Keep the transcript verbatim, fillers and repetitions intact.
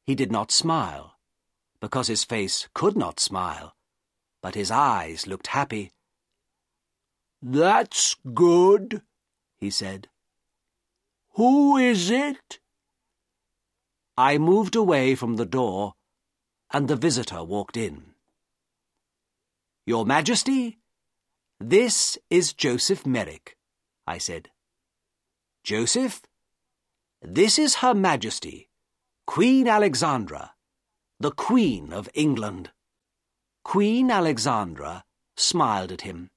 He did not smile, because his face could not smile, but his eyes looked happy. "That's good," he said. "Who is it?" I moved away from the door, and the visitor walked in. "Your Majesty, this is Joseph Merrick," I said. "Joseph, this is Her Majesty, Queen Alexandra, the Queen of England." Queen Alexandra smiled at him.